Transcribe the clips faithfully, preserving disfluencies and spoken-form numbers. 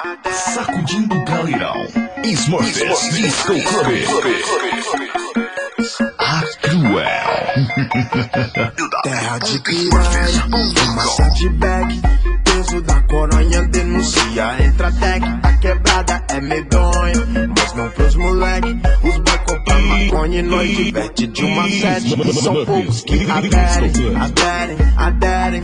Sacudindo o galerão. Smurfs Disco Club. A Cruel. Terra de piranha, uma setback. Peso da coronha denuncia, entra tech. A quebrada é medonha, mas não pros moleque. Os boy compram maconha e nós diverte de uma sete. E são poucos que aderem, aderem, aderem,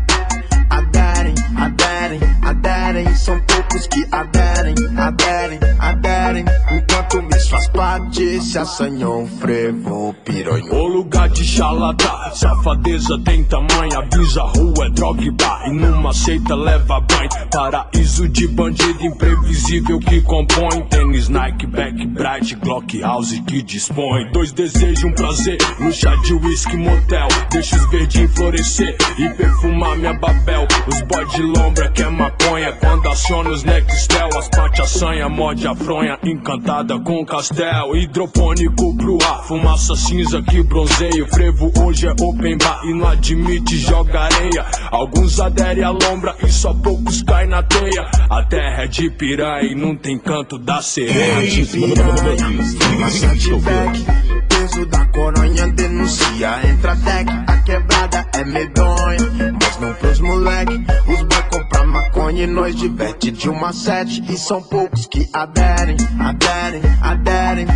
aderem, aderem, aderem. São poucos que aderem, aderem, aderem. Enquanto me faz parte, se assanhou um frevo, piranha. O lugar de xalata, safadeza tem tamanho. Avisa rua, é droga e bar, e numa seita leva banho. Paraíso de bandido imprevisível que compõe. Tênis Nike, Back Bright, Glock House que dispõe. Dois desejos, um prazer, no chá de whisky motel. Deixa os verdinhos florescer e perfumar minha babel. Os boy de lombra que é maconha, quando aciona os Nextel. As parte assanha, morde a fronha, encantada com castel. Hidropônico pro ar, fumaça cinza que bronzeia. O frevo hoje é open bar e não admite joga areia. Alguns aderem à lombra e só poucos caem na teia. A terra é de piranha e não tem canto da sereia. Terra de piranha, uma setback. Peso da coronha denuncia, entra tech. A quebrada é medonha, mas não pros moleque. Os boy compram maconha e nós diverte de uma sete. E são poucos que aderem, aderem, aderem,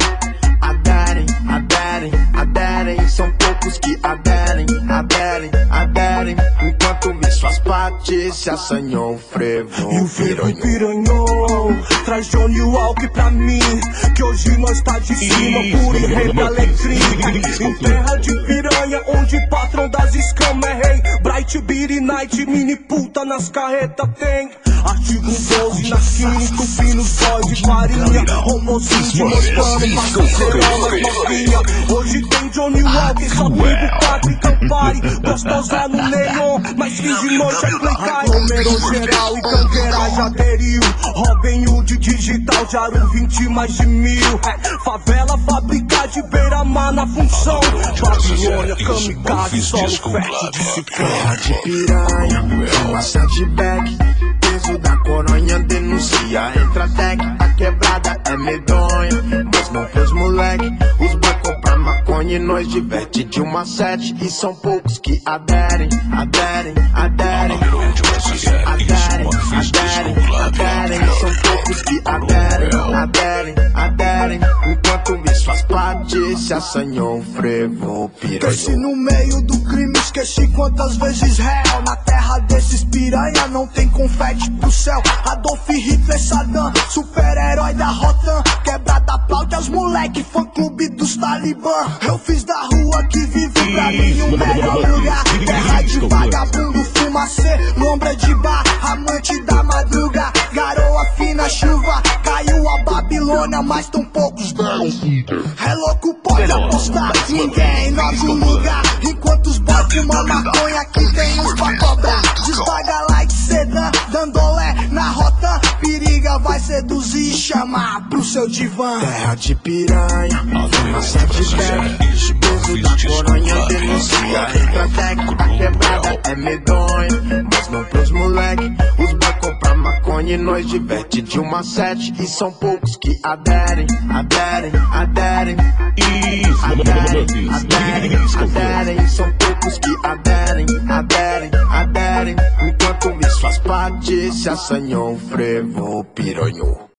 aderem, aderem, aderem. São poucos que aderem, aderem, aderem. Enquanto me faz parte, se assanhou um frevo. E o frevo piranhou, traz Johnny Walker pra mim, que hoje nós tá de cima, puro rei da alecrim. Em terra de piranha, onde patrão das escamas é rei. Bright Beat Night, mini puta nas carretas tem. Artigo doze na quina, tupindo só de farinha. Homocídio mostrando parceirão nas novinha. Hoje tem Johnny Walker, só tribo quatro e Campari. Gostosa no neon, mas fins de noite é clicar. Número geral e canqueira já aderiu. Robin Hood digital, Jaru vinte mais de mil. É, favela, fábrica de beira-mar na função. Babilônia, kamikaze, solo fértil de ciclone. Terra de piranha, uma setback. Peso da coronha denuncia, entra tech. A quebrada é medonha, mas não pros moleque. Os boy compram maconha e nós diverte de uma sete. E são poucos que aderem, aderem, aderem, aderem, aderem, aderem. São poucos que aderem, aderem, aderem. Enquanto me faz parte, se assanhou um frevo, piranha. Cresci no meio do crime, esqueci quantas vezes réu. Na terra desses piranha não tem confete pro céu. Adolf Hitler, Saddam, super-herói da Rotan. Quebrada pau de os moleque, fã-clube dos talibã. Eu fiz da rua que vive pra mim o melhor lugar. Terra de vagabundo, fumacê, lombra de bar. Amante da madruga, garoa fina, chuva. Caiu a Babilônia, mas tão poucos não. É louco, pode apostar, ninguém em nosso lugar. Enquanto os boys fumam maconha, aqui tem uns pra cobrar. Desvaga like sedã, dandolé na rota. Periga vai seduzir e chamar pro seu divã. Terra de piranha, uma setback. Peso da coronha denuncia, entra tech. A quebrada é medonha, mas não pros moleque. Os boy compram maconha e nós diverte de uma sete. E são poucos que aderem, aderem, aderem, aderem, aderem, aderem. São poucos que aderem, aderem, aderem. Enquanto me faz parte, se assanhou um frevo, piranhou.